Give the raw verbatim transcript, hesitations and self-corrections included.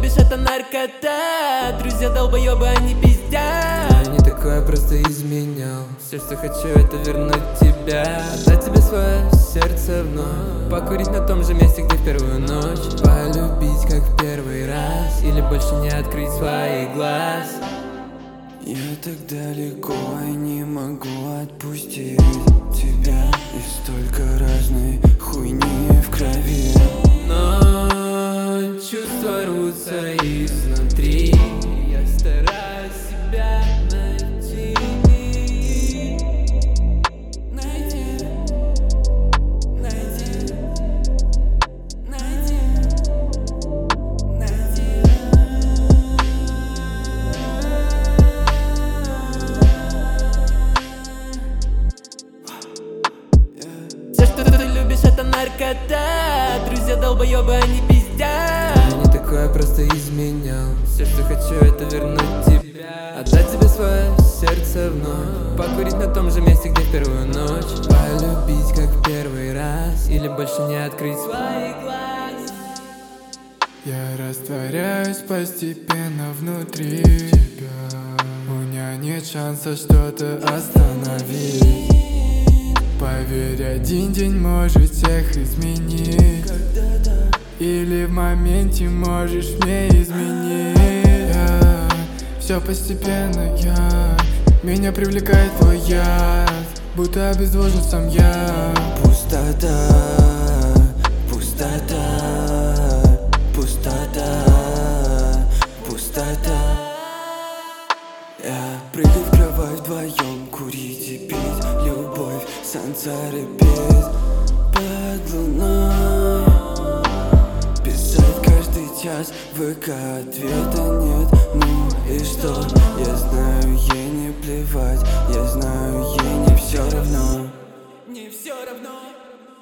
любишь, это наркота. Друзья долбоёбы, они пиздят. Я не такое, просто изменял. Все, что хочу, это вернуть тебя, отдать тебе свое сердце вновь, покурить на том же месте, где в первую ночь, полюбить, как в первый раз, или больше не открыть своих глаз. Я так далеко и не могу отпустить тебя, и столько разной хуйни в крови. Но чувства рвутся изнутри, я стараюсь себя найти. Найди, найди, найди, найди. Все, что ты любишь, это наркота. Друзья долбоёбы, они пиздят. Я не такое, просто изменял. Все, что хочу, это вернуть тебя, отдать тебе свое сердце вновь, покурить на том же месте, где в первую ночь, полюбить, как в первый раз, или больше не открыть своих глаз. Я растворяюсь постепенно внутри тебя. У меня нет шанса что-то остановить. Поверь, один день может всех изменить. Или в моменте можешь мне изменить. Я, все постепенно, я, меня привлекает твой яд, будто обезвожен сам я. Пустота, пустота, пустота, пустота. Я прыгаю в кровать вдвоем, курить и пить, любовь, сансары петь под луной, писать каждый час, в ВК ответа нет. Ну и что,